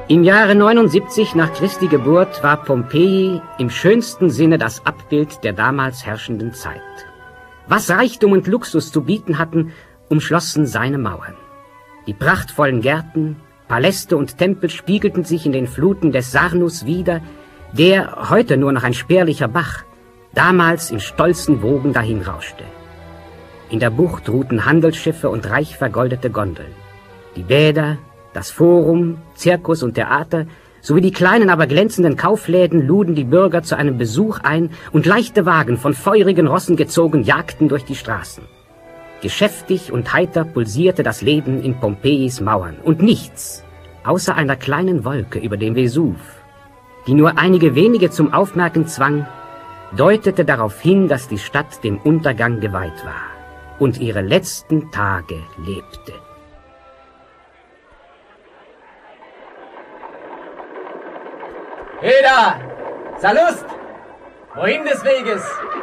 Im Jahre 79 nach Christi Geburt war Pompeji im schönsten Sinne das Abbild der damals herrschenden Zeit. Was Reichtum und Luxus zu bieten hatten, umschlossen seine Mauern. Die prachtvollen Gärten, Paläste und Tempel spiegelten sich in den Fluten des Sarnus wider, der, heute nur noch ein spärlicher Bach, damals in stolzen Wogen dahinrauschte. In der Bucht ruhten Handelsschiffe und reich vergoldete Gondeln. Die Bäder, das Forum, Zirkus und Theater sowie die kleinen, aber glänzenden Kaufläden luden die Bürger zu einem Besuch ein und leichte Wagen von feurigen Rossen gezogen jagten durch die Straßen. Geschäftig und heiter pulsierte das Leben in Pompejis Mauern und nichts, außer einer kleinen Wolke über dem Vesuv, die nur einige wenige zum Aufmerken zwang, deutete darauf hin, dass die Stadt dem Untergang geweiht war und ihre letzten Tage lebte. Heda! Salust! Wohin des Weges?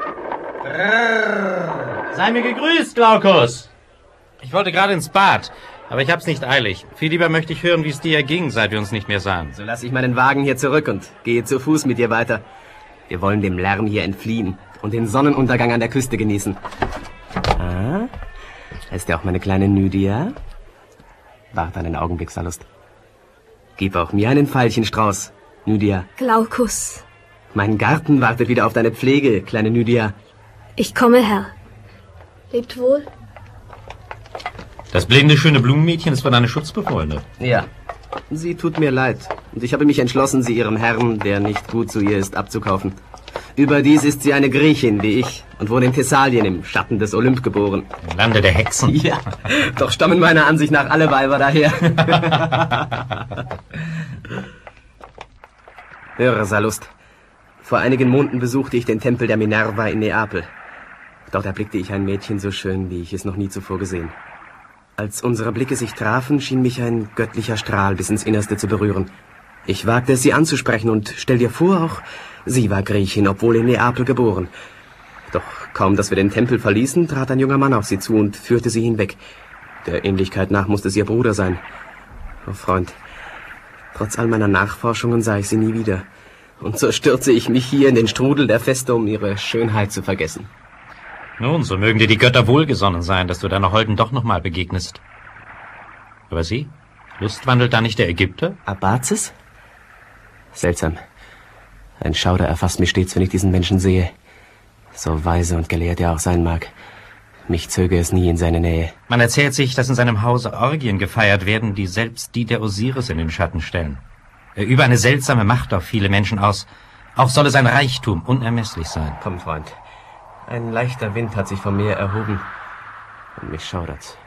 Sei mir gegrüßt, Glaucus! Ich wollte gerade ins Bad, aber ich hab's nicht eilig. Viel lieber möchte ich hören, wie es dir erging, seit wir uns nicht mehr sahen. So lasse ich meinen Wagen hier zurück und gehe zu Fuß mit dir weiter. Wir wollen dem Lärm hier entfliehen und den Sonnenuntergang an der Küste genießen. Ah, da ist ja auch meine kleine Nydia. Warte einen Augenblick, Salust. Gib auch mir einen Veilchenstrauß, Nydia. Glaucus. Mein Garten wartet wieder auf deine Pflege, kleine Nydia. Ich komme, Herr. Lebt wohl. Das blinde, schöne Blumenmädchen ist wohl deine Schutzbefohlene. Ja, sie tut mir leid. Und ich habe mich entschlossen, sie ihrem Herrn, der nicht gut zu ihr ist, abzukaufen. Überdies ist sie eine Griechin, wie ich, und wurde in Thessalien im Schatten des Olymp geboren. Im Lande der Hexen. Ja, doch stammen meiner Ansicht nach alle Weiber daher. Höre, Salust. Vor einigen Monaten besuchte ich den Tempel der Minerva in Neapel. Dort erblickte ich ein Mädchen so schön, wie ich es noch nie zuvor gesehen. Als unsere Blicke sich trafen, schien mich ein göttlicher Strahl bis ins Innerste zu berühren. Ich wagte es, sie anzusprechen, und stell dir vor, auch sie war Griechin, obwohl in Neapel geboren. Doch kaum, dass wir den Tempel verließen, trat ein junger Mann auf sie zu und führte sie hinweg. Der Ähnlichkeit nach musste es ihr Bruder sein. Oh, Freund, trotz all meiner Nachforschungen sah ich sie nie wieder. Und so stürze ich mich hier in den Strudel der Feste, um ihre Schönheit zu vergessen. Nun, so mögen dir die Götter wohlgesonnen sein, dass du deiner Holden doch noch mal begegnest. Aber sie? Lustwandelt da nicht der Ägypter? Abazis? Seltsam. Ein Schauder erfasst mich stets, wenn ich diesen Menschen sehe. So weise und gelehrt er auch sein mag. Mich zöge es nie in seine Nähe. Man erzählt sich, dass in seinem Hause Orgien gefeiert werden, die selbst die der Osiris in den Schatten stellen. Er übe eine seltsame Macht auf viele Menschen aus. Auch solle sein Reichtum unermesslich sein. Komm, Freund. Ein leichter Wind hat sich vom Meer erhoben und mich schaudert's.